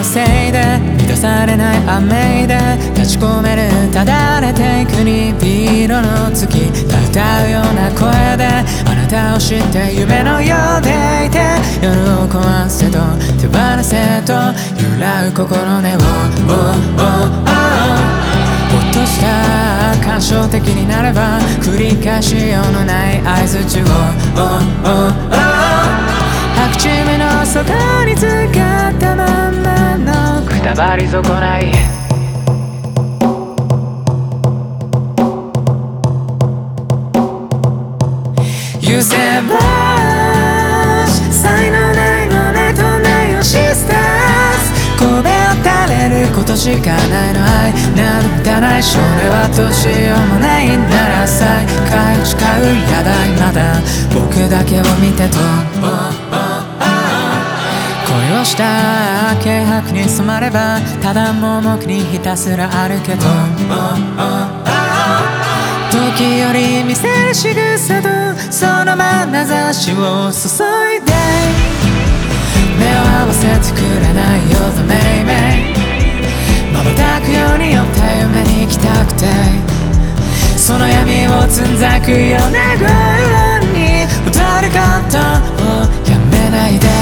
せいで満たされない雨で立ち込めるただれていくにビールの月歌うような声であなたを知って夢のようでいて夜を壊せと手放せと揺らう心根をほっとした感傷的になれば繰り返しようのない合図を白地目の底に浸かったまんまのくたばり損ないYou said blush 才能ないのねとないよシスターズ神戸を垂れることしかないの愛なんてない少年はどうしようもないなら再会を誓うやだいまだ僕だけを見てと恋をした軽薄に染まればただ盲目にひたすら歩けと時より見せる仕草とその眼差しを注いで目を合わせてくれないよ The Maymay 瞬くように酔った夢に行きたくてその闇をつんざくような声に踊ることをやめないで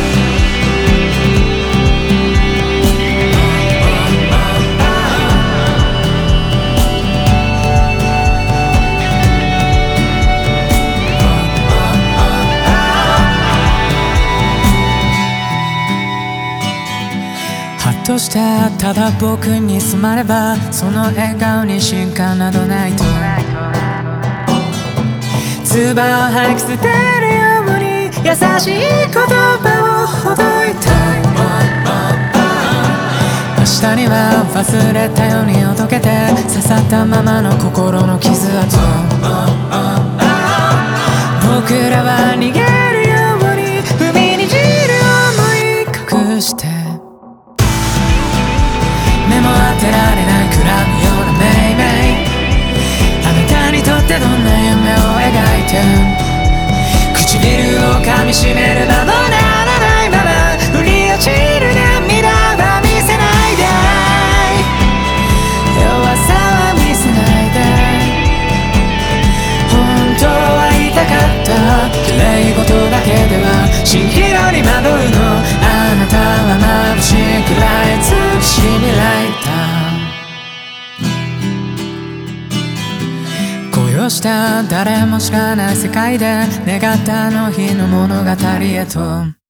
ハッとしたただ僕に染まればその笑顔に進化などないと唾を吐き捨てるように優しい言葉をほどいた明日には忘れたようにおどけて刺さったままの心の傷跡僕らは逃げるように踏みにじる想い隠して目も当てられないくらむようなメイメイあなたにとってどんな夢を描いて唇を噛みしめる間もならないまま降り落ちる涙は見せないで弱さは見せないで本当は言いたかった綺麗事だけでは蜃気楼に惑うのあなたは眩しいくらい美しい未来恋をした誰も知らない世界で願ったあの日の物語へと